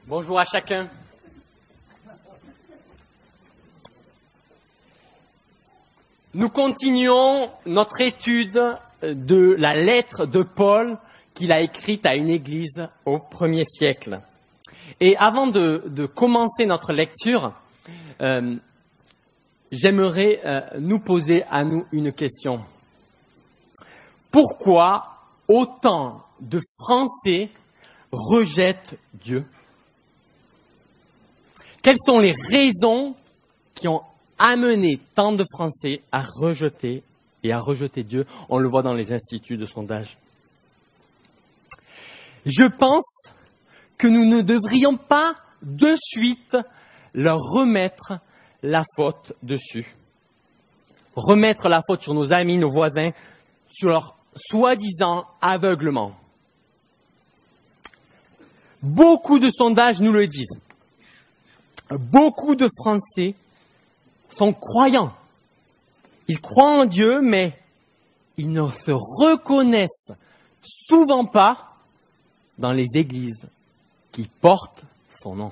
Bonjour à chacun. Nous continuons notre étude de la lettre de Paul qu'il a écrite à une église au 1er siècle. Et avant de commencer notre lecture, j'aimerais nous poser à nous une question. Pourquoi autant de Français rejettent Dieu ? Quelles sont les raisons qui ont amené tant de Français à rejeter Dieu? On le voit dans les instituts de sondage. Je pense que nous ne devrions pas de suite leur remettre la faute dessus. Remettre la faute sur nos amis, nos voisins, sur leur soi-disant aveuglement. Beaucoup de sondages nous le disent. Beaucoup de Français sont croyants. Ils croient en Dieu, mais ils ne se reconnaissent souvent pas dans les églises qui portent son nom.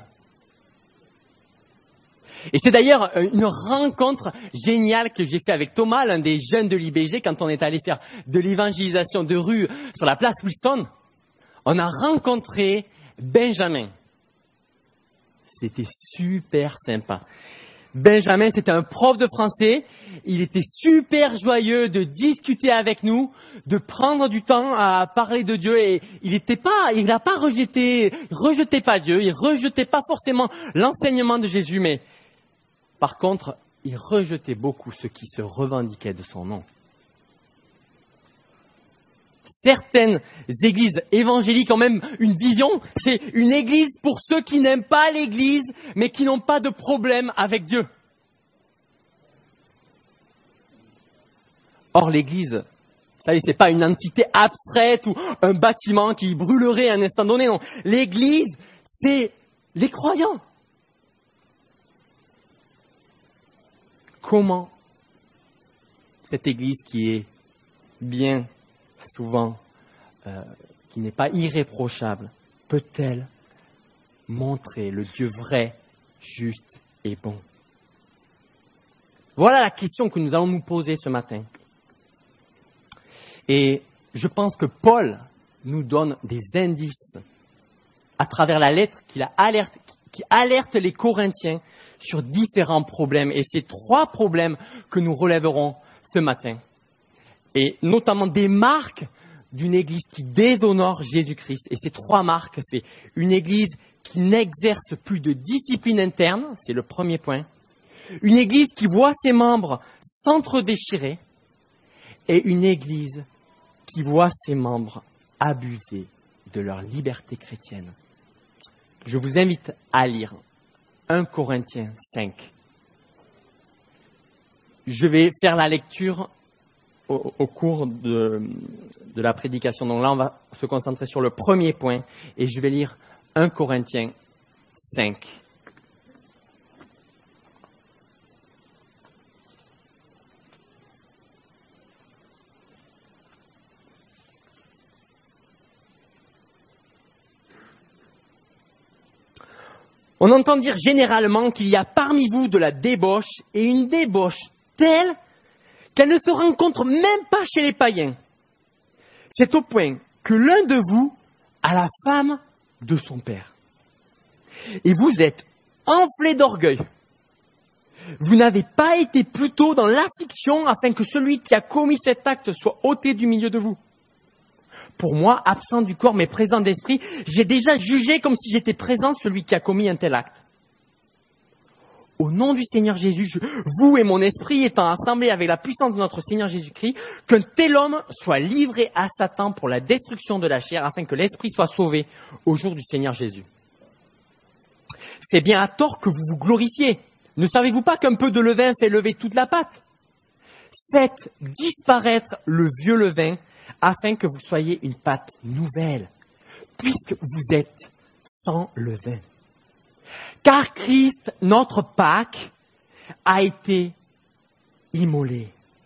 Et c'est d'ailleurs une rencontre géniale que j'ai fait avec Thomas, l'un des jeunes de l'IBG, quand on est allé faire de l'évangélisation de rue sur la place Wilson. On a rencontré Benjamin. C'était super sympa. Benjamin, c'était un prof de français. Il était super joyeux de discuter avec nous, de prendre du temps à parler de Dieu. Et il n'a pas rejeté pas Dieu. Il rejetait pas forcément l'enseignement de Jésus, mais par contre, il rejetait beaucoup ceux qui se revendiquaient de son nom. Certaines églises évangéliques ont même une vision, c'est une église pour ceux qui n'aiment pas l'église, mais qui n'ont pas de problème avec Dieu. Or, l'église, c'est pas une entité abstraite ou un bâtiment qui brûlerait à un instant donné, non. L'église, c'est les croyants. Comment cette église qui est bien souvent, qui n'est pas irréprochable, peut-elle montrer le Dieu vrai, juste et bon? Voilà la question que nous allons nous poser ce matin. Et je pense que Paul nous donne des indices à travers la lettre qui alerte les Corinthiens sur différents problèmes. Et c'est 3 problèmes que nous relèverons ce matin. Et notamment des marques d'une église qui déshonore Jésus-Christ. Et ces 3 marques, c'est une église qui n'exerce plus de discipline interne, c'est le premier point. Une église qui voit ses membres s'entre-déchirer. Et une église qui voit ses membres abuser de leur liberté chrétienne. Je vous invite à lire 1 Corinthiens 5. Je vais faire la lecture au cours de la prédication. Donc là, on va se concentrer sur le premier point et je vais lire 1 Corinthiens 5. On entend dire généralement qu'il y a parmi vous de la débauche et une débauche telle qu'elle ne se rencontre même pas chez les païens. C'est au point que l'un de vous a la femme de son père. Et vous êtes enflé d'orgueil. Vous n'avez pas été plutôt dans l'affliction afin que celui qui a commis cet acte soit ôté du milieu de vous. Pour moi, absent du corps mais présent d'esprit, j'ai déjà jugé comme si j'étais présent celui qui a commis un tel acte. Au nom du Seigneur Jésus, vous et mon esprit étant assemblés avec la puissance de notre Seigneur Jésus-Christ, qu'un tel homme soit livré à Satan pour la destruction de la chair, afin que l'esprit soit sauvé au jour du Seigneur Jésus. C'est bien à tort que vous vous glorifiez. Ne savez-vous pas qu'un peu de levain fait lever toute la pâte ? Faites disparaître le vieux levain, afin que vous soyez une pâte nouvelle, puisque vous êtes sans levain. Car Christ, notre Pâque, a été immolé.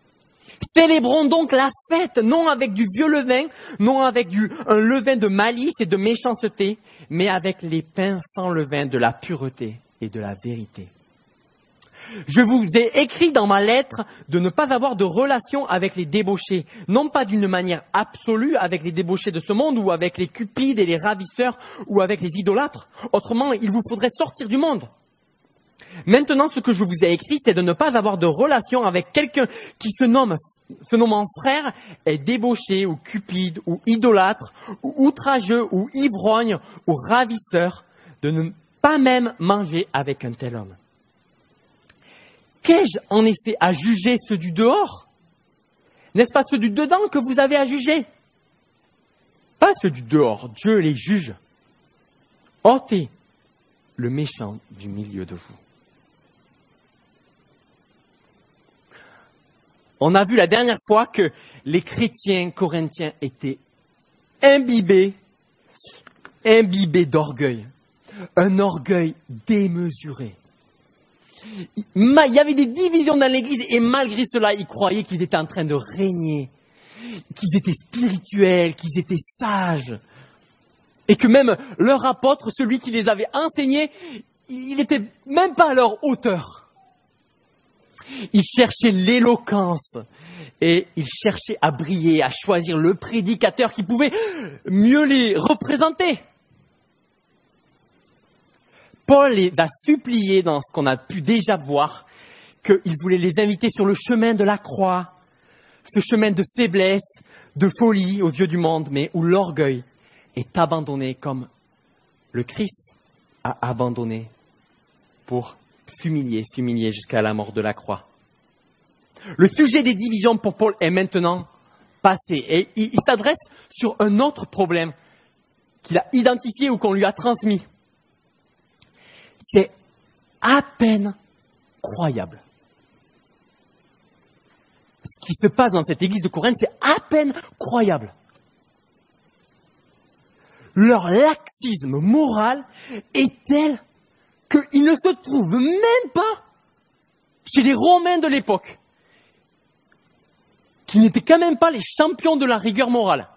Célébrons donc la fête, non avec du vieux levain, non avec un levain de malice et de méchanceté, mais avec les pains sans levain de la pureté et de la vérité. Je vous ai écrit dans ma lettre de ne pas avoir de relation avec les débauchés, non pas d'une manière absolue avec les débauchés de ce monde ou avec les cupides et les ravisseurs ou avec les idolâtres. Autrement, il vous faudrait sortir du monde. Maintenant, ce que je vous ai écrit, c'est de ne pas avoir de relation avec quelqu'un qui se nommant frère, est débauché ou cupide ou idolâtre ou outrageux ou ivrogne ou ravisseur, de ne pas même manger avec un tel homme. Qu'ai-je en effet à juger ceux du dehors? N'est-ce pas ceux du dedans que vous avez à juger? Pas ceux du dehors, Dieu les juge. Ôtez le méchant du milieu de vous. On a vu la dernière fois que les chrétiens corinthiens étaient imbibés d'orgueil. Un orgueil démesuré. Il y avait des divisions dans l'église et malgré cela, ils croyaient qu'ils étaient en train de régner, qu'ils étaient spirituels, qu'ils étaient sages. Et que même leur apôtre, celui qui les avait enseignés, il n'était même pas à leur hauteur. Ils cherchaient l'éloquence et ils cherchaient à briller, à choisir le prédicateur qui pouvait mieux les représenter. Paul les a suppliés dans ce qu'on a pu déjà voir, qu'il voulait les inviter sur le chemin de la croix, ce chemin de faiblesse, de folie aux yeux du monde, mais où l'orgueil est abandonné comme le Christ a abandonné pour s'humilier jusqu'à la mort de la croix. Le sujet des divisions pour Paul est maintenant passé et il s'adresse sur un autre problème qu'il a identifié ou qu'on lui a transmis. C'est à peine croyable. Ce qui se passe dans cette église de Corinthe, c'est à peine croyable. Leur laxisme moral est tel qu'il ne se trouve même pas chez les Romains de l'époque, qui n'étaient quand même pas les champions de la rigueur morale.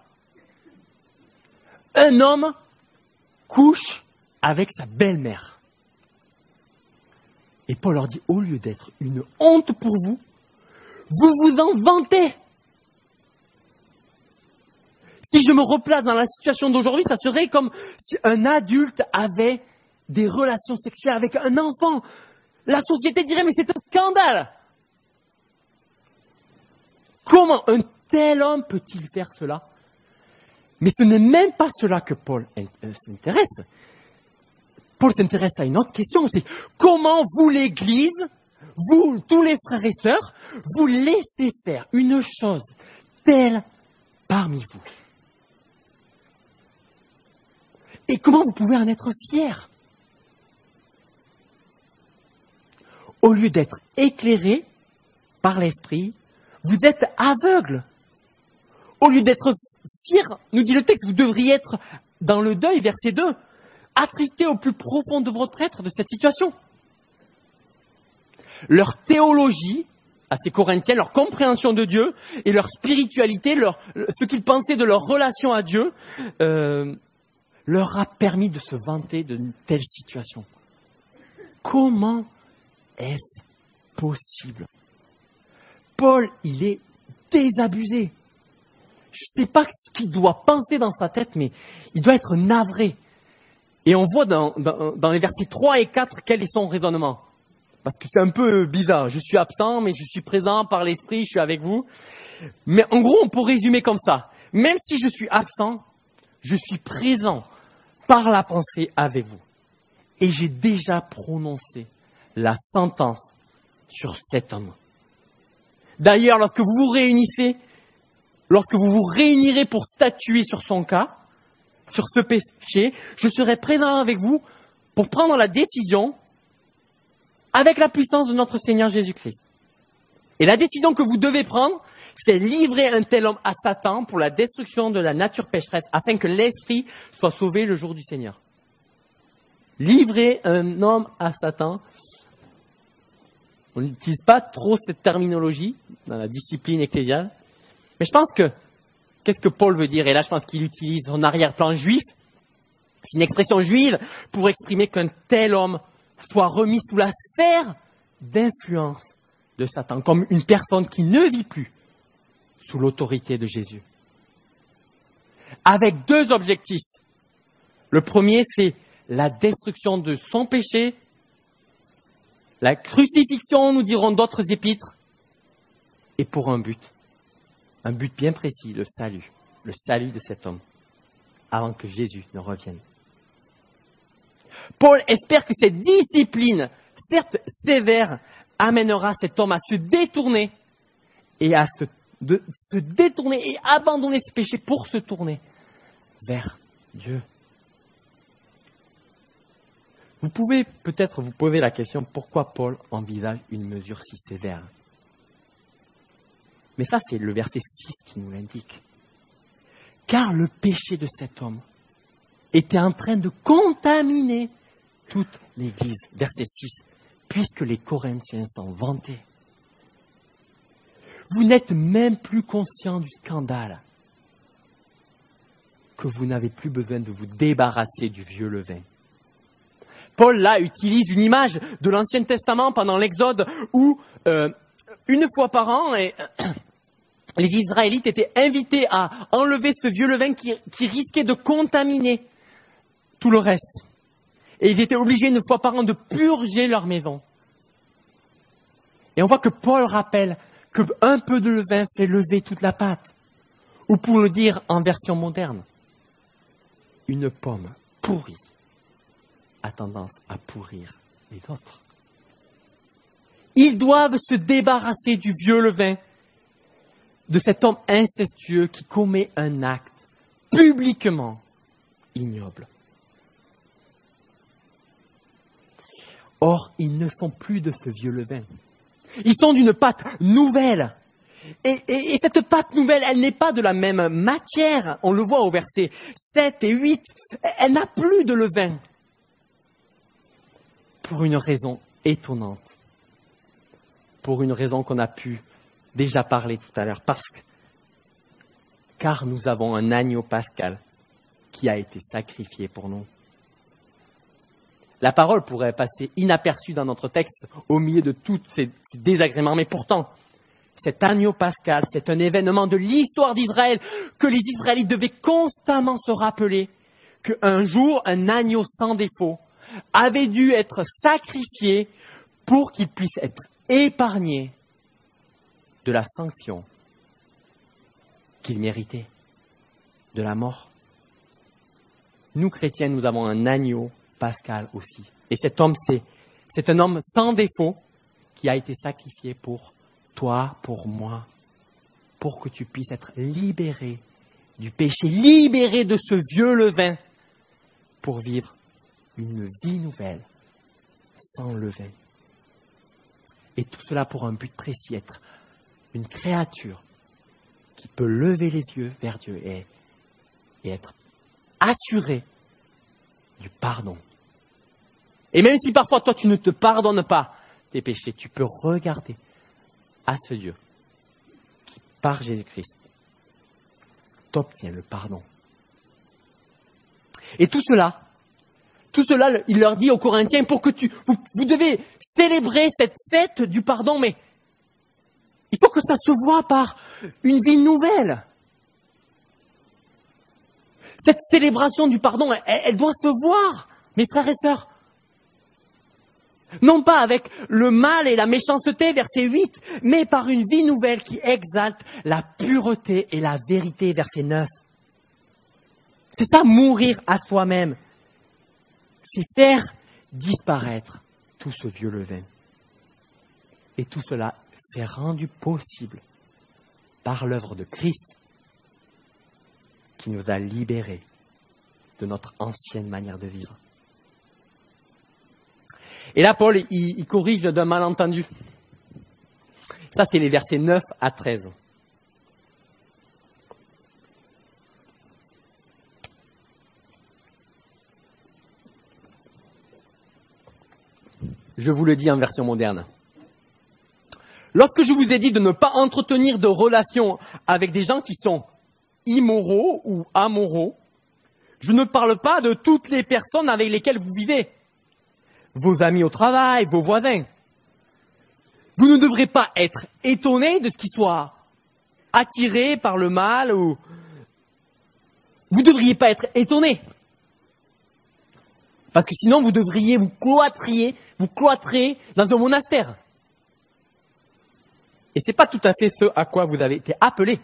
Un homme couche avec sa belle-mère. Et Paul leur dit, au lieu d'être une honte pour vous, vous vous en vantez. Si je me replace dans la situation d'aujourd'hui, ça serait comme si un adulte avait des relations sexuelles avec un enfant. La société dirait, mais c'est un scandale. Comment un tel homme peut-il faire cela? Mais ce n'est même pas cela que Paul s'intéresse. Paul s'intéresse à une autre question, c'est comment vous, l'Église, vous, tous les frères et sœurs, vous laissez faire une chose telle parmi vous. Et comment vous pouvez en être fiers? Au lieu d'être éclairés par l'Esprit, vous êtes aveugles. Au lieu d'être fiers, nous dit le texte, vous devriez être dans le deuil, verset 2, attristés au plus profond de votre être de cette situation. Leur théologie, à ces Corinthiens, leur compréhension de Dieu et leur spiritualité, ce qu'ils pensaient de leur relation à Dieu, leur a permis de se vanter d'une telle situation. Comment est-ce possible? Paul, il est désabusé. Je ne sais pas ce qu'il doit penser dans sa tête, mais il doit être navré. Et on voit dans les versets 3 et 4 quel est son raisonnement. Parce que c'est un peu bizarre. Je suis absent, mais je suis présent par l'Esprit, je suis avec vous. Mais en gros, on peut résumer comme ça. Même si je suis absent, je suis présent par la pensée avec vous. Et j'ai déjà prononcé la sentence sur cet homme. D'ailleurs, lorsque vous vous réunirez pour statuer sur son cas, sur ce péché, je serai présent avec vous pour prendre la décision avec la puissance de notre Seigneur Jésus-Christ. Et la décision que vous devez prendre, c'est livrer un tel homme à Satan pour la destruction de la nature pécheresse, afin que l'esprit soit sauvé le jour du Seigneur. Livrer un homme à Satan On n'utilise pas trop cette terminologie dans la discipline ecclésiale. Mais je pense que, qu'est-ce que Paul veut dire? Et là, je pense qu'il utilise son arrière-plan juif. C'est une expression juive pour exprimer qu'un tel homme soit remis sous la sphère d'influence de Satan, comme une personne qui ne vit plus sous l'autorité de Jésus. Avec deux objectifs. Le premier, c'est la destruction de son péché, la crucifixion, nous dirons d'autres épîtres, et pour un but bien précis, le salut de cet homme, avant que Jésus ne revienne. Paul espère que cette discipline, certes sévère, amènera cet homme à se détourner et à se détourner et abandonner ce péché pour se tourner vers Dieu. Vous pouvez peut-être vous poser la question, pourquoi Paul envisage une mesure si sévère? Mais ça, c'est le verset 6 qui nous l'indique. Car le péché de cet homme était en train de contaminer toute l'Église. Verset 6. Puisque les Corinthiens s'en vantaient. Vous n'êtes même plus conscient du scandale que vous n'avez plus besoin de vous débarrasser du vieux levain. Paul, là, utilise une image de l'Ancien Testament pendant l'Exode où, une fois par an, les Israélites étaient invités à enlever ce vieux levain qui risquait de contaminer tout le reste. Et ils étaient obligés une fois par an de purger leur maison. Et on voit que Paul rappelle qu'un peu de levain fait lever toute la pâte. Ou pour le dire en version moderne, une pomme pourrie a tendance à pourrir les autres. Ils doivent se débarrasser du vieux levain, de cet homme incestueux qui commet un acte publiquement ignoble. Or, ils ne sont plus de ce vieux levain. Ils sont d'une pâte nouvelle. Et cette pâte nouvelle, elle n'est pas de la même matière. On le voit au verset 7 et 8. Elle n'a plus de levain. Pour une raison étonnante. Pour une raison qu'on a pu déjà parler tout à l'heure. Car nous avons un agneau pascal qui a été sacrifié pour nous. La parole pourrait passer inaperçue dans notre texte au milieu de tous ces désagréments, mais pourtant, cet agneau pascal, c'est un événement de l'histoire d'Israël que les Israélites devaient constamment se rappeler qu'un jour, un agneau sans défaut avait dû être sacrifié pour qu'il puisse être épargné de la sanction qu'il méritait, de la mort. Nous, chrétiens, nous avons un agneau pascal aussi. Et cet homme, c'est un homme sans défaut qui a été sacrifié pour toi, pour moi, pour que tu puisses être libéré du péché, libéré de ce vieux levain, pour vivre une vie nouvelle, sans levain. Et tout cela pour un but précis, être une créature qui peut lever les yeux vers Dieu et être assuré du pardon. Et même si parfois toi tu ne te pardonnes pas tes péchés, tu peux regarder à ce Dieu qui, par Jésus-Christ, t'obtient le pardon. Et tout cela, il leur dit aux Corinthiens, pour que vous devez célébrer cette fête du pardon, mais il faut que ça se voie par une vie nouvelle. Cette célébration du pardon, elle doit se voir, mes frères et sœurs. Non pas avec le mal et la méchanceté, verset 8, mais par une vie nouvelle qui exalte la pureté et la vérité, verset 9. C'est ça, mourir à soi-même. C'est faire disparaître tout ce vieux levain. Et tout cela est rendu possible par l'œuvre de Christ qui nous a libérés de notre ancienne manière de vivre. Et là, Paul, il corrige d'un malentendu. Ça, c'est les versets 9 à 13. Je vous le dis en version moderne. Lorsque je vous ai dit de ne pas entretenir de relations avec des gens qui sont immoraux ou amoraux, je ne parle pas de toutes les personnes avec lesquelles vous vivez. Vos amis au travail, vos voisins. Vous ne devrez pas être étonné de ce qui soit attiré par le mal ou... Vous ne devriez pas être étonné. Parce que sinon, vous devriez vous cloîtrer dans un monastère. Et c'est pas tout à fait ce à quoi vous avez été appelé.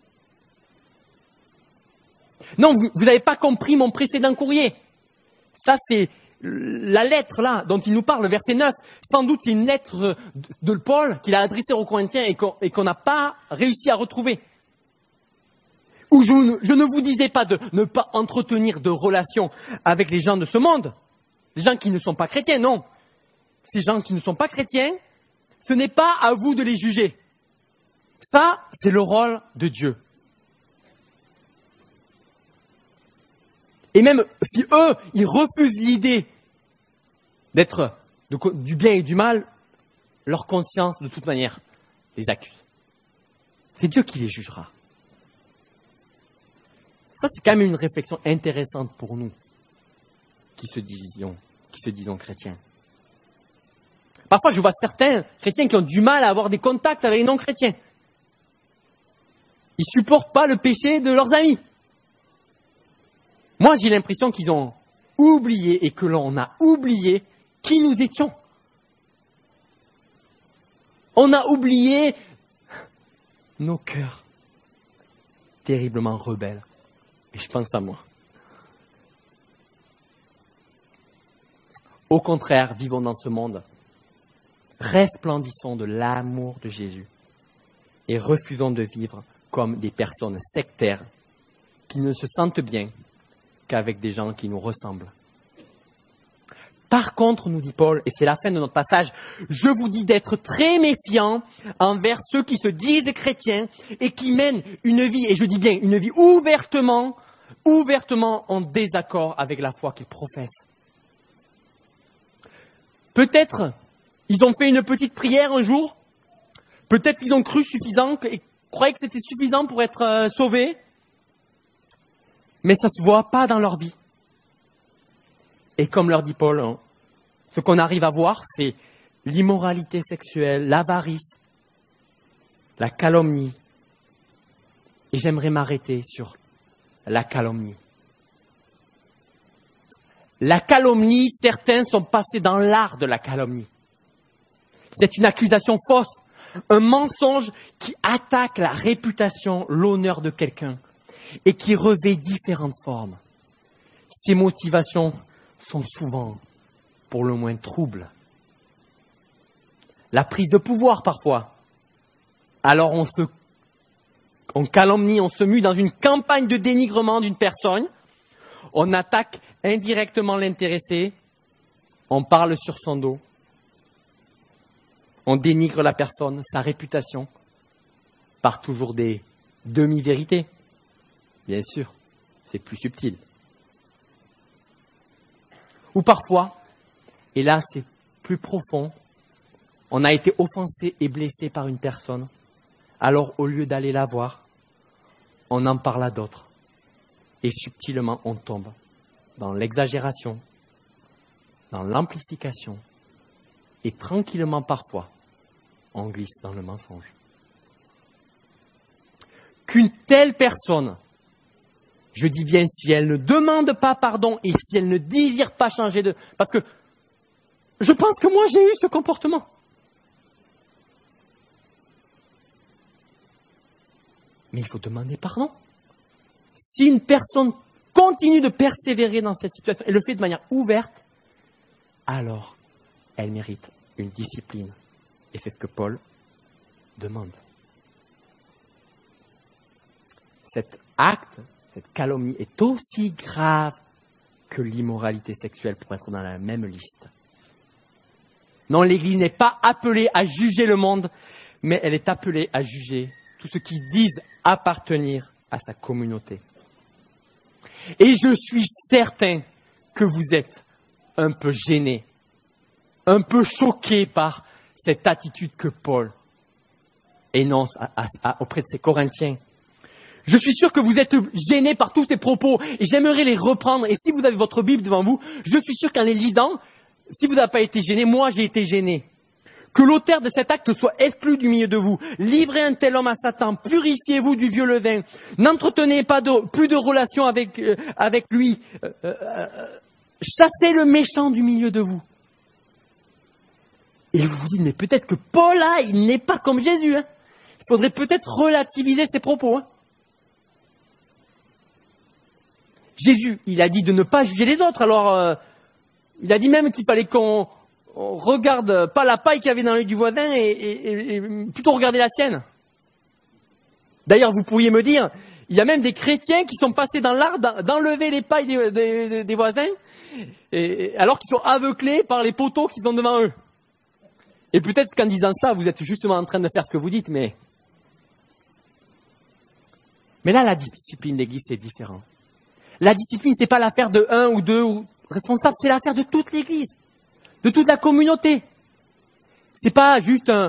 Non, vous n'avez pas compris mon précédent courrier. Ça, c'est la lettre là dont il nous parle, le verset 9. Sans doute, c'est une lettre de Paul qu'il a adressée aux Corinthiens et qu'on n'a pas réussi à retrouver. Où je ne vous disais pas de ne pas entretenir de relations avec les gens de ce monde, les gens qui ne sont pas chrétiens, non. Ces gens qui ne sont pas chrétiens, ce n'est pas à vous de les juger. Ça, c'est le rôle de Dieu. Et même si eux, ils refusent l'idée d'être du bien et du mal, leur conscience, de toute manière, les accuse. C'est Dieu qui les jugera. Ça, c'est quand même une réflexion intéressante pour nous, qui se disons chrétiens. Parfois, je vois certains chrétiens qui ont du mal à avoir des contacts avec les non-chrétiens. Ils supportent pas le péché de leurs amis. Moi, j'ai l'impression qu'ils ont oublié et que l'on a oublié qui nous étions. On a oublié nos cœurs terriblement rebelles. Et je pense à moi. Au contraire, vivons dans ce monde, resplendissons de l'amour de Jésus et refusons de vivre comme des personnes sectaires qui ne se sentent bien qu'avec des gens qui nous ressemblent. Par contre, nous dit Paul, et c'est la fin de notre passage, je vous dis d'être très méfiants envers ceux qui se disent chrétiens et qui mènent une vie, et je dis bien une vie ouvertement en désaccord avec la foi qu'ils professent. Peut-être ils ont fait une petite prière un jour, peut-être ils ont cru suffisant et croyaient que c'était suffisant pour être sauvés, mais ça ne se voit pas dans leur vie. Et comme leur dit Paul, ce qu'on arrive à voir, c'est l'immoralité sexuelle, l'avarice, la calomnie. Et j'aimerais m'arrêter sur la calomnie. La calomnie, certains sont passés dans l'art de la calomnie. C'est une accusation fausse, un mensonge qui attaque la réputation, l'honneur de quelqu'un et qui revêt différentes formes. Ces motivations sont souvent, pour le moins, troubles. La prise de pouvoir, parfois. Alors on calomnie, on se mue dans une campagne de dénigrement d'une personne. On attaque indirectement l'intéressé. On parle sur son dos. On dénigre la personne, sa réputation, par toujours des demi-vérités. Bien sûr, c'est plus subtil. Ou parfois, et là c'est plus profond, on a été offensé et blessé par une personne. Alors au lieu d'aller la voir, on en parle à d'autres. Et subtilement on tombe dans l'exagération, dans l'amplification, et tranquillement parfois, on glisse dans le mensonge. Qu'une telle personne, je dis bien si elle ne demande pas pardon et si elle ne désire pas changer de... Parce que je pense que moi j'ai eu ce comportement. Mais il faut demander pardon. Si une personne continue de persévérer dans cette situation et le fait de manière ouverte, alors elle mérite une discipline. Et c'est ce que Paul demande. Cet acte, cette calomnie est aussi grave que l'immoralité sexuelle pour être dans la même liste. Non, l'Église n'est pas appelée à juger le monde, mais elle est appelée à juger tous ceux qui disent appartenir à sa communauté. Et je suis certain que vous êtes un peu gênés, un peu choqués par cette attitude que Paul énonce auprès de ces Corinthiens. Je suis sûr que vous êtes gênés par tous ces propos et j'aimerais les reprendre. Et si vous avez votre Bible devant vous, je suis sûr qu'en les lisant, si vous n'avez pas été gêné, moi j'ai été gêné. Que l'auteur de cet acte soit exclu du milieu de vous. Livrez un tel homme à Satan. Purifiez-vous du vieux levain. N'entretenez pas plus de relations avec lui. Chassez le méchant du milieu de vous. Et vous vous dites, mais peut-être que Paul, là, il n'est pas comme Jésus. Hein. Il faudrait peut-être relativiser ses propos. Hein. Jésus, il a dit de ne pas juger les autres. Alors, il a dit même qu'il fallait qu'on regarde pas la paille qu'il y avait dans l'œil du voisin et plutôt regarder la sienne. D'ailleurs, vous pourriez me dire, il y a même des chrétiens qui sont passés dans l'art d'enlever les pailles des voisins, alors qu'ils sont aveuglés par les poteaux qu'ils ont devant eux. Et peut-être qu'en disant ça, vous êtes justement en train de faire ce que vous dites, mais là, la discipline d'Église, c'est différent. La discipline, c'est pas l'affaire de un ou deux responsables, c'est l'affaire de toute l'Église. De toute la communauté. C'est pas juste un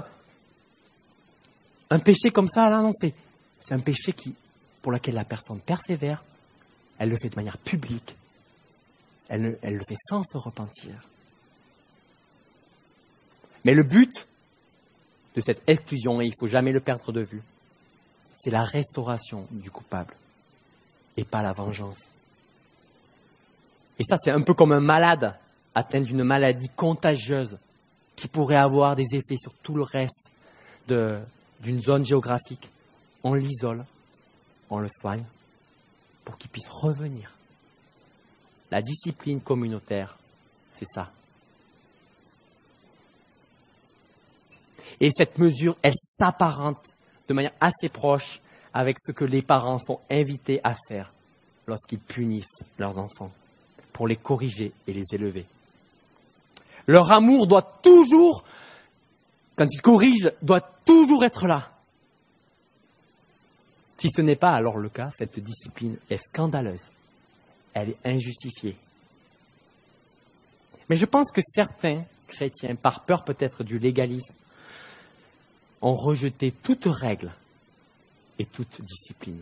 péché comme ça, là, non, c'est un péché pour lequel la personne persévère, elle le fait de manière publique, elle le fait sans se repentir. Mais le but de cette exclusion, et il ne faut jamais le perdre de vue, c'est la restauration du coupable et pas la vengeance. Et ça, c'est un peu comme un malade atteint d'une maladie contagieuse qui pourrait avoir des effets sur tout le reste d'une zone géographique. On l'isole, on le soigne pour qu'il puisse revenir. La discipline communautaire, c'est ça. Et cette mesure, elle s'apparente de manière assez proche avec ce que les parents sont invités à faire lorsqu'ils punissent leurs enfants, pour les corriger et les élever. Leur amour doit toujours, quand ils corrigent, doit toujours être là. Si ce n'est pas alors le cas, cette discipline est scandaleuse. Elle est injustifiée. Mais je pense que certains chrétiens, par peur peut-être du légalisme, ont rejeté toute règle et toute discipline.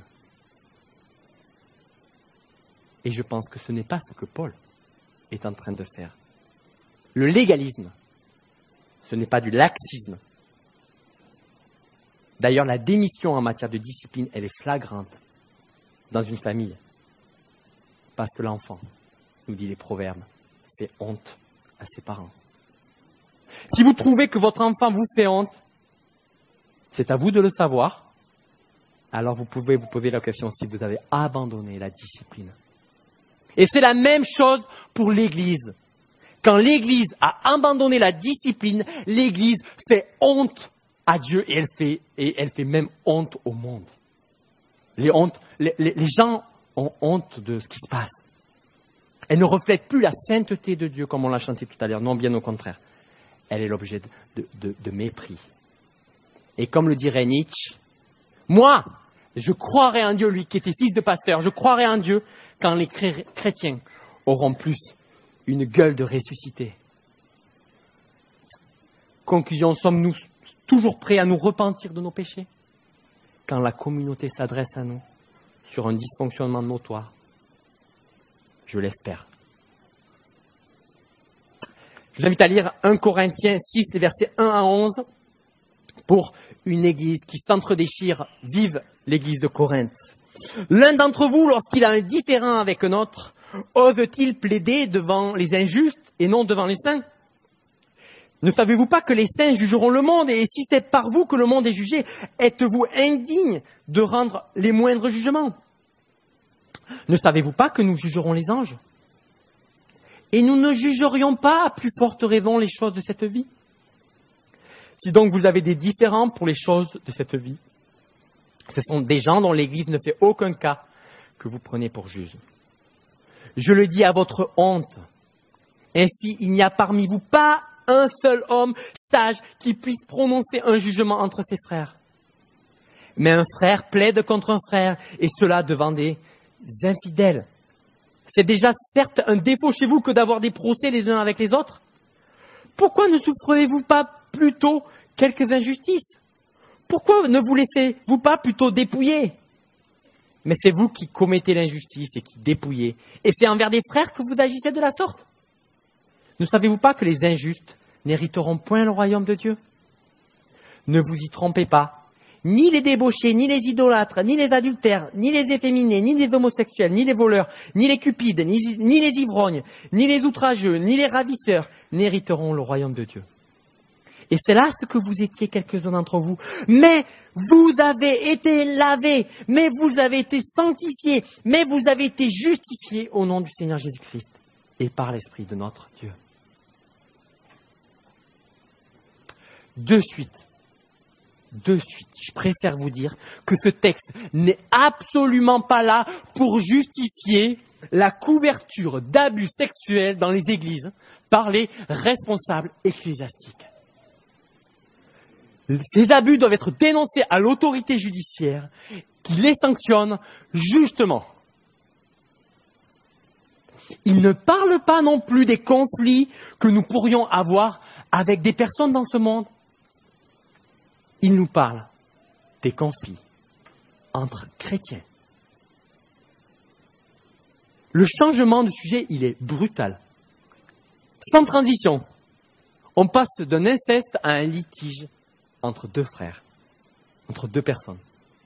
Et je pense que ce n'est pas ce que Paul est en train de faire. Le légalisme, ce n'est pas du laxisme. D'ailleurs, la démission en matière de discipline, elle est flagrante dans une famille. Parce que l'enfant, nous dit les proverbes, fait honte à ses parents. Si vous trouvez que votre enfant vous fait honte, c'est à vous de le savoir. Alors vous pouvez vous poser la question si vous avez abandonné la discipline. Et c'est la même chose pour l'Église. Quand l'Église a abandonné la discipline, l'Église fait honte à Dieu et elle fait même honte au monde. Les gens ont honte de ce qui se passe. Elle ne reflète plus la sainteté de Dieu comme on l'a chanté tout à l'heure. Non, bien au contraire. Elle est l'objet de mépris. Et comme le dirait Nietzsche, moi, je croirai en Dieu, lui qui était fils de pasteur, je croirai en Dieu quand les chrétiens auront plus une gueule de ressuscité. Conclusion, sommes-nous toujours prêts à nous repentir de nos péchés quand la communauté s'adresse à nous sur un dysfonctionnement notoire? Je l'espère. Je vous invite à lire 1 Corinthiens 6, les versets 1 à 11, pour une église qui s'entre-déchire, vive l'église de Corinthe. L'un d'entre vous, lorsqu'il a un différend avec un autre, ose-t-il plaider devant les injustes et non devant les saints? Ne savez-vous pas que les saints jugeront le monde, et si c'est par vous que le monde est jugé, êtes-vous indigne de rendre les moindres jugements? Ne savez-vous pas que nous jugerons les anges? Et nous ne jugerions pas à plus forte raison les choses de cette vie? Si donc vous avez des différends pour les choses de cette vie, ce sont des gens dont l'Église ne fait aucun cas que vous prenez pour juges. Je le dis à votre honte. Ainsi, il n'y a parmi vous pas un seul homme sage qui puisse prononcer un jugement entre ses frères. Mais un frère plaide contre un frère, et cela devant des infidèles. C'est déjà certes un défaut chez vous que d'avoir des procès les uns avec les autres. Pourquoi ne souffrez-vous pas plutôt quelques injustices? pourquoi ne vous laissez-vous pas plutôt dépouiller? Mais c'est vous qui commettez l'injustice et qui dépouillez. Et c'est envers des frères que vous agissez de la sorte. Ne savez-vous pas que les injustes n'hériteront point le royaume de Dieu? Ne vous y trompez pas. Ni les débauchés, ni les idolâtres, ni les adultères, ni les efféminés, ni les homosexuels, ni les voleurs, ni les cupides, ni les ivrognes, ni les outrageux, ni les ravisseurs n'hériteront le royaume de Dieu. Et c'est là ce que vous étiez quelques-uns d'entre vous. Mais vous avez été lavés, mais vous avez été sanctifiés, mais vous avez été justifiés au nom du Seigneur Jésus-Christ et par l'Esprit de notre Dieu. De suite, je préfère vous dire que ce texte n'est absolument pas là pour justifier la couverture d'abus sexuels dans les églises par les responsables ecclésiastiques. Ces abus doivent être dénoncés à l'autorité judiciaire qui les sanctionne justement. Il ne parle pas non plus des conflits que nous pourrions avoir avec des personnes dans ce monde. Il nous parle des conflits entre chrétiens. Le changement de sujet, il est brutal. Sans transition, on passe d'un inceste à un litige entre deux frères, entre deux personnes.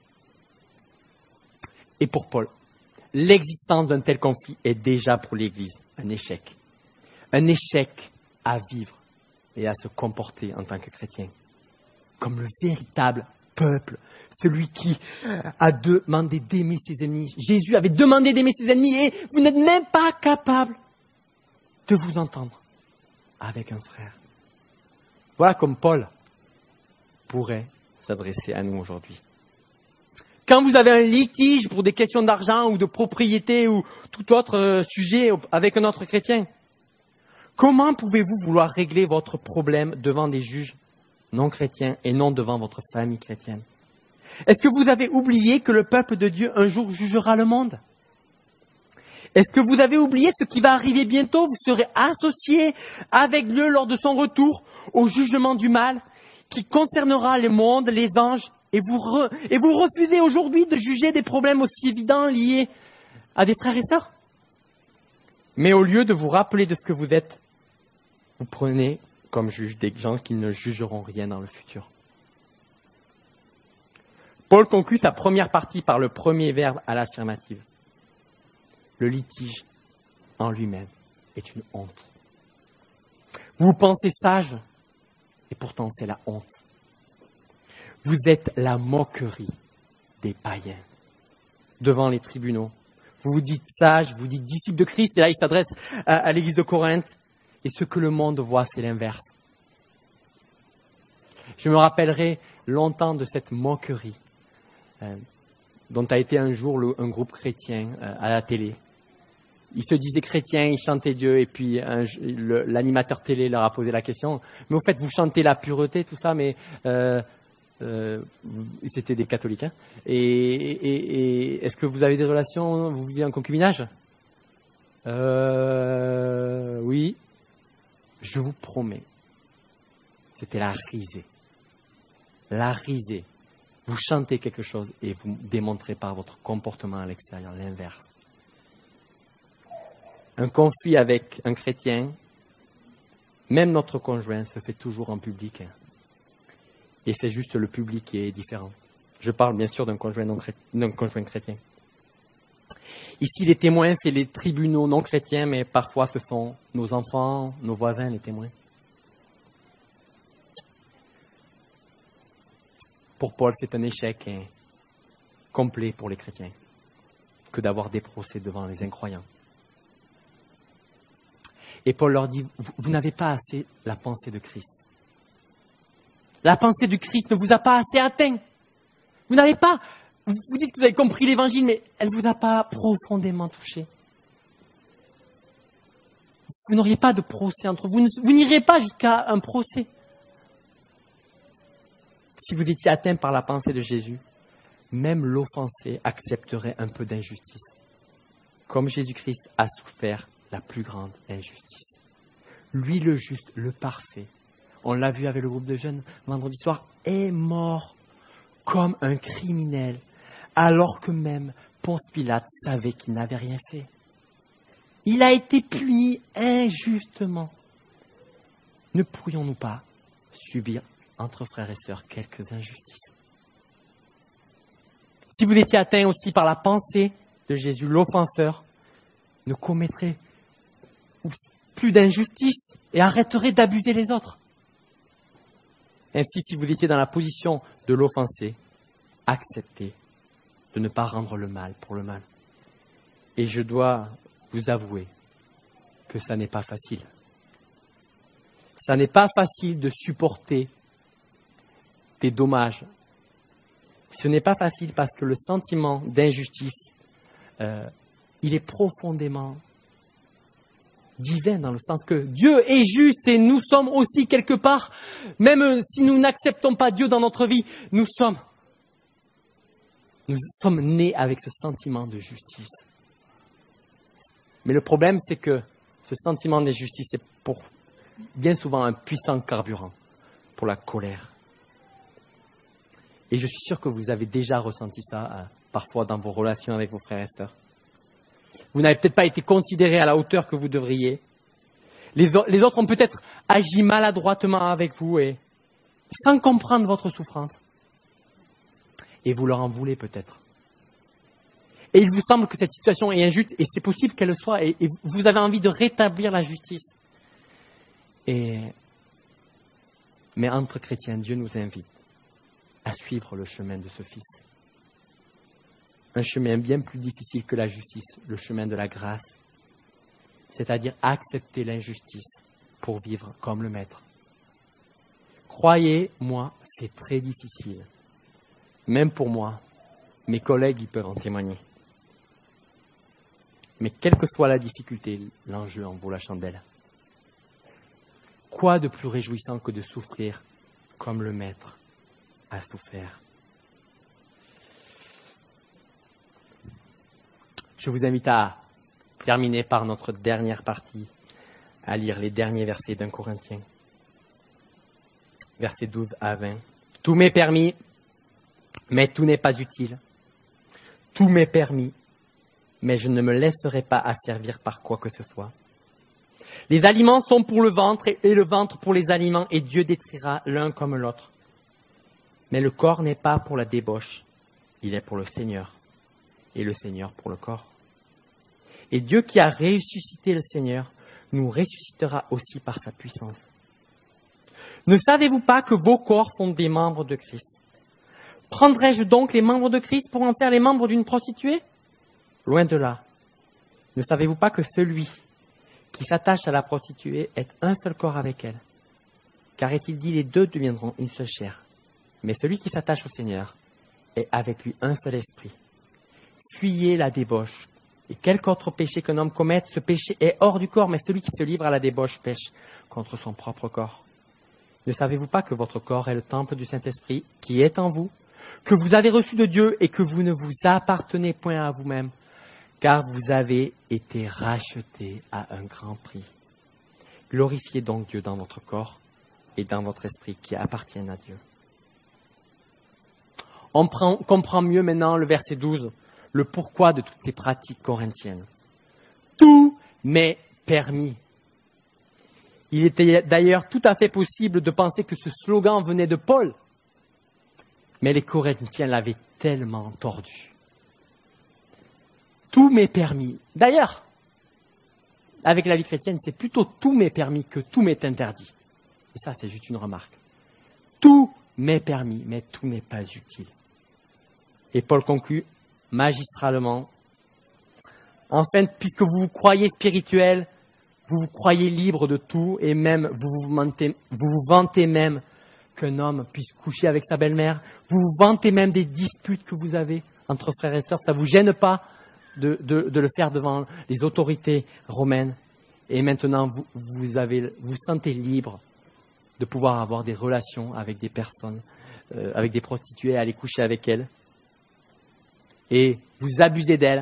Et pour Paul, l'existence d'un tel conflit est déjà pour l'Église un échec. Un échec à vivre et à se comporter en tant que chrétien. Comme le véritable peuple, celui qui a demandé d'aimer ses ennemis. Jésus avait demandé d'aimer ses ennemis et vous n'êtes même pas capable de vous entendre avec un frère. Voilà comme Paul pourrait s'adresser à nous aujourd'hui. Quand vous avez un litige pour des questions d'argent ou de propriété ou tout autre sujet avec un autre chrétien, comment pouvez-vous vouloir régler votre problème devant des juges non chrétiens et non devant votre famille chrétienne? Est-ce que vous avez oublié que le peuple de Dieu un jour jugera le monde? Est-ce que vous avez oublié ce qui va arriver bientôt? Vous serez associés avec Dieu lors de son retour au jugement du mal qui concernera le monde, les anges, et vous refusez aujourd'hui de juger des problèmes aussi évidents liés à des frères et sœurs. Mais au lieu de vous rappeler de ce que vous êtes, vous prenez comme juge des gens qui ne jugeront rien dans le futur. Paul conclut sa première partie par le premier verbe à l'affirmative. Le litige en lui-même est une honte. Vous pensez sage, et pourtant c'est la honte. Vous êtes la moquerie des païens devant les tribunaux. Vous vous dites sage, vous dites disciple de Christ, et là il s'adresse à l'église de Corinthe. Et ce que le monde voit, c'est l'inverse. Je me rappellerai longtemps de cette moquerie dont a été un jour un groupe chrétien à la télé. Ils se disaient chrétiens, ils chantaient Dieu, et puis l'animateur télé leur a posé la question, mais au fait, vous chantez la pureté, tout ça, mais c'était des catholiques, hein, et est-ce que vous avez des relations, vous vivez en concubinage? Oui. Je vous promets, c'était la risée. La risée. Vous chantez quelque chose et vous démontrez par votre comportement à l'extérieur l'inverse. Un conflit avec un chrétien, même notre conjoint, se fait toujours en public. Et c'est juste le public qui est différent. Je parle bien sûr d'un conjoint chrétien. Ici, les témoins, c'est les tribunaux non chrétiens, mais parfois ce sont nos enfants, nos voisins, les témoins. Pour Paul, c'est un échec complet pour les chrétiens que d'avoir des procès devant les incroyants. Et Paul leur dit, vous n'avez pas assez la pensée de Christ. La pensée du Christ ne vous a pas assez atteint. Vous n'avez pas... Vous dites que vous avez compris l'évangile, mais elle ne vous a pas profondément touché. Vous n'auriez pas de procès entre vous. Vous n'irez pas jusqu'à un procès. Si vous étiez atteint par la pensée de Jésus, même l'offensé accepterait un peu d'injustice. Comme Jésus-Christ a souffert la plus grande injustice. Lui, le juste, le parfait, on l'a vu avec le groupe de jeunes vendredi soir, est mort comme un criminel, alors que même Ponce Pilate savait qu'il n'avait rien fait. Il a été puni injustement. Ne pourrions-nous pas subir entre frères et sœurs quelques injustices? Si vous étiez atteint aussi par la pensée de Jésus, l'offenseur ne commettrait plus d'injustice et arrêterait d'abuser les autres. Ainsi, si vous étiez dans la position de l'offensé, acceptez de ne pas rendre le mal pour le mal. Et je dois vous avouer que ça n'est pas facile. Ça n'est pas facile de supporter des dommages. Ce n'est pas facile parce que le sentiment d'injustice, il est profondément divin dans le sens que Dieu est juste et nous sommes aussi quelque part, même si nous n'acceptons pas Dieu dans notre vie, nous sommes nés avec ce sentiment de justice. Mais le problème, c'est que ce sentiment d'injustice est bien souvent un puissant carburant pour la colère. Et je suis sûr que vous avez déjà ressenti ça parfois dans vos relations avec vos frères et sœurs. Vous n'avez peut-être pas été considérés à la hauteur que vous devriez. Les autres ont peut-être agi maladroitement avec vous et sans comprendre votre souffrance. Et vous leur en voulez peut-être. Et il vous semble que cette situation est injuste, et c'est possible qu'elle le soit, et vous avez envie de rétablir la justice. Mais entre chrétiens, Dieu nous invite à suivre le chemin de ce Fils. Un chemin bien plus difficile que la justice, le chemin de la grâce. C'est-à-dire accepter l'injustice pour vivre comme le Maître. Croyez-moi, c'est très difficile. Même pour moi, mes collègues, ils peuvent en témoigner. Mais quelle que soit la difficulté, l'enjeu en vaut la chandelle. Quoi de plus réjouissant que de souffrir comme le Maître a souffert? Je vous invite à terminer par notre dernière partie, à lire les derniers versets d'1 Corinthiens. Versets 12 à 20. Tout m'est permis, mais tout n'est pas utile. Tout m'est permis, mais je ne me laisserai pas asservir par quoi que ce soit. Les aliments sont pour le ventre et le ventre pour les aliments, et Dieu détruira l'un comme l'autre. Mais le corps n'est pas pour la débauche, il est pour le Seigneur, et le Seigneur pour le corps. Et Dieu qui a ressuscité le Seigneur nous ressuscitera aussi par sa puissance. Ne savez-vous pas que vos corps sont des membres de Christ? Prendrais-je donc les membres de Christ pour en faire les membres d'une prostituée? Loin de là. Ne savez-vous pas que celui qui s'attache à la prostituée est un seul corps avec elle? Car est-il dit, les deux deviendront une seule chair. Mais celui qui s'attache au Seigneur est avec lui un seul esprit. Fuyez la débauche. Et quelque autre péché qu'un homme commette, ce péché est hors du corps, mais celui qui se livre à la débauche pêche contre son propre corps. Ne savez-vous pas que votre corps est le temple du Saint-Esprit qui est en vous, que vous avez reçu de Dieu et que vous ne vous appartenez point à vous-même, car vous avez été rachetés à un grand prix. Glorifiez donc Dieu dans votre corps et dans votre esprit qui appartiennent à Dieu. On comprend mieux maintenant le verset 12, le pourquoi de toutes ces pratiques corinthiennes. Tout m'est permis. Il était d'ailleurs tout à fait possible de penser que ce slogan venait de Paul. Mais les Corinthiens l'avaient tellement tordu. Tout m'est permis. D'ailleurs, avec la vie chrétienne, c'est plutôt tout m'est permis que tout m'est interdit. Et ça, c'est juste une remarque. Tout m'est permis, mais tout n'est pas utile. Et Paul conclut magistralement. Enfin, puisque vous vous croyez spirituel, vous vous croyez libre de tout, et même vous vous vantez même qu'un homme puisse coucher avec sa belle-mère, vous vous vantez même des disputes que vous avez entre frères et sœurs, ça ne vous gêne pas de le faire devant les autorités romaines, et maintenant vous vous sentez libre de pouvoir avoir des relations avec des personnes, avec des prostituées, aller coucher avec elles, et vous abusez d'elles.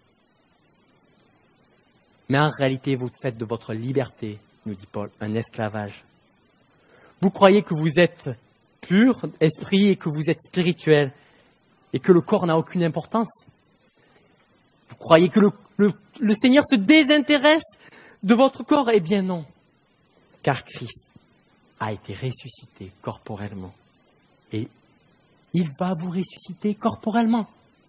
Mais en réalité, vous faites de votre liberté, nous dit Paul, un esclavage. Vous croyez que vous êtes pur esprit et que vous êtes spirituel et que le corps n'a aucune importance? Vous croyez que le Seigneur se désintéresse de votre corps? Eh bien non, car Christ a été ressuscité corporellement et il va vous ressusciter corporellement.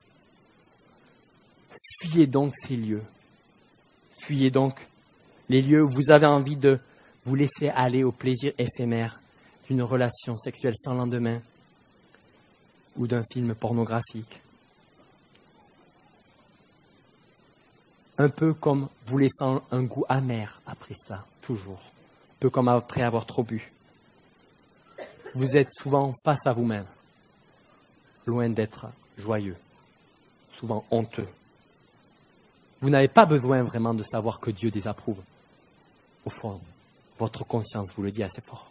Fuyez donc ces lieux. Fuyez donc les lieux où vous avez envie de vous laisser aller au plaisir éphémère d'une relation sexuelle sans lendemain ou d'un film pornographique. Un peu comme vous laissant un goût amer après cela, toujours. Un peu comme après avoir trop bu. Vous êtes souvent face à vous-même, loin d'être joyeux, souvent honteux. Vous n'avez pas besoin vraiment de savoir que Dieu désapprouve. Au fond, votre conscience vous le dit assez fort.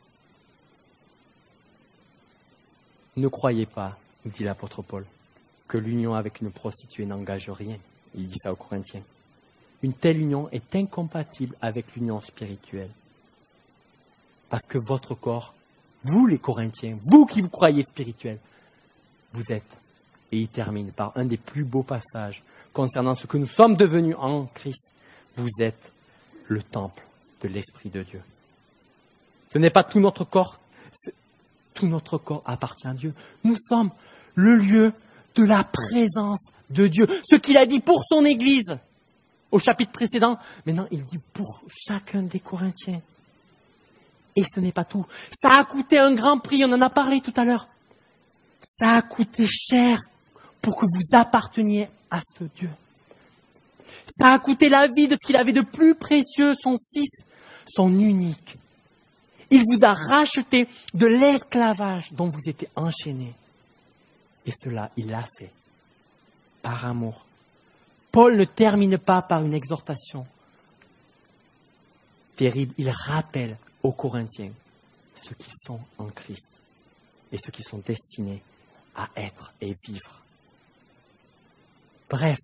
Ne croyez pas, nous dit l'apôtre Paul, que l'union avec une prostituée n'engage rien. Il dit ça aux Corinthiens. Une telle union est incompatible avec l'union spirituelle. Parce que votre corps, vous les Corinthiens, vous qui vous croyez spirituels, vous êtes, et il termine par un des plus beaux passages concernant ce que nous sommes devenus en Christ, vous êtes le temple de l'Esprit de Dieu. Ce n'est pas tout notre corps appartient à Dieu. Nous sommes le lieu de la présence de Dieu. Ce qu'il a dit pour son Église au chapitre précédent, maintenant il dit pour chacun des Corinthiens. Et ce n'est pas tout. Ça a coûté un grand prix, on en a parlé tout à l'heure. Ça a coûté cher pour que vous apparteniez à ce Dieu. Ça a coûté la vie de ce qu'il avait de plus précieux, son Fils, son unique. Il vous a racheté de l'esclavage dont vous étiez enchaînés. Et cela, il l'a fait par amour. Paul ne termine pas par une exhortation terrible. Il rappelle aux Corinthiens ceux qui sont en Christ et ceux qui sont destinés à être et vivre. Bref,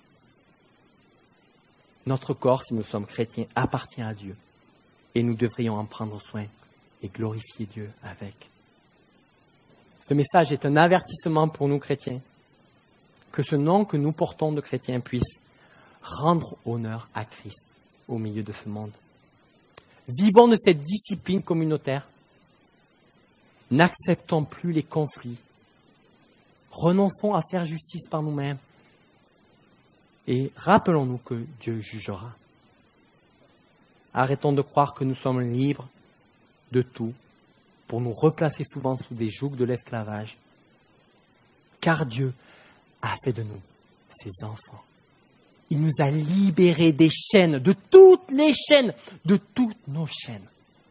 notre corps, si nous sommes chrétiens, appartient à Dieu et nous devrions en prendre soin et glorifier Dieu avec. Ce message est un avertissement pour nous chrétiens, que ce nom que nous portons de chrétiens puisse rendre honneur à Christ au milieu de ce monde. Vivons de cette discipline communautaire. N'acceptons plus les conflits. Renonçons à faire justice par nous-mêmes. Et rappelons-nous que Dieu jugera. Arrêtons de croire que nous sommes libres de tout pour nous replacer souvent sous des jougs de l'esclavage. Car Dieu a fait de nous ses enfants. Il nous a libérés des chaînes, de toutes les chaînes, de toutes nos chaînes,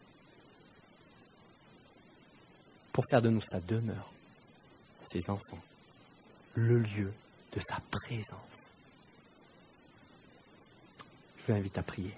pour faire de nous sa demeure, ses enfants, le lieu de sa présence. Je vous invite à prier.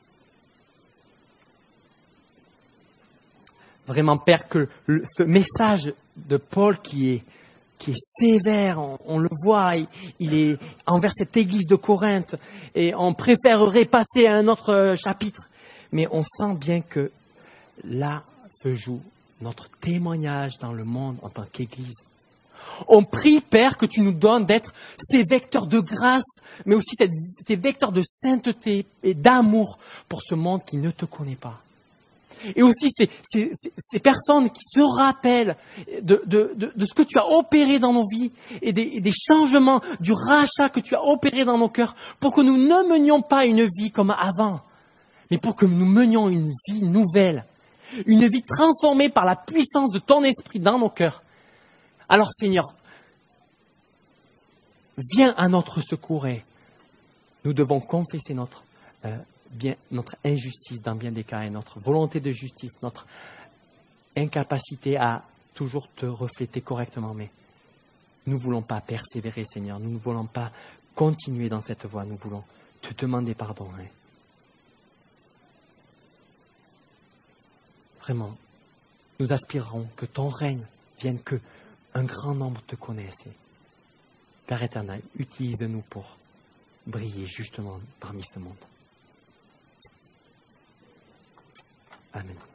Vraiment, Père, que ce message de Paul qui est sévère, on le voit, il est envers cette église de Corinthe, et on préférerait passer à un autre chapitre. Mais on sent bien que là se joue notre témoignage dans le monde en tant qu'église. On prie, Père, que tu nous donnes d'être ces vecteurs de grâce, mais aussi ces vecteurs de sainteté et d'amour pour ce monde qui ne te connaît pas. Et aussi ces personnes qui se rappellent de ce que tu as opéré dans nos vies et des changements, du rachat que tu as opéré dans nos cœurs, pour que nous ne menions pas une vie comme avant, mais pour que nous menions une vie nouvelle, une vie transformée par la puissance de ton esprit dans nos cœurs. Alors Seigneur, viens à notre secours et nous devons confesser notre injustice dans bien des cas et notre volonté de justice, notre incapacité à toujours te refléter correctement. Mais nous ne voulons pas persévérer, Seigneur. Nous ne voulons pas continuer dans cette voie. Nous voulons te demander pardon. Vraiment, nous aspirons que ton règne vienne, que un grand nombre te connaissent. Père éternel, utilise-nous pour briller justement parmi ce monde. Amen.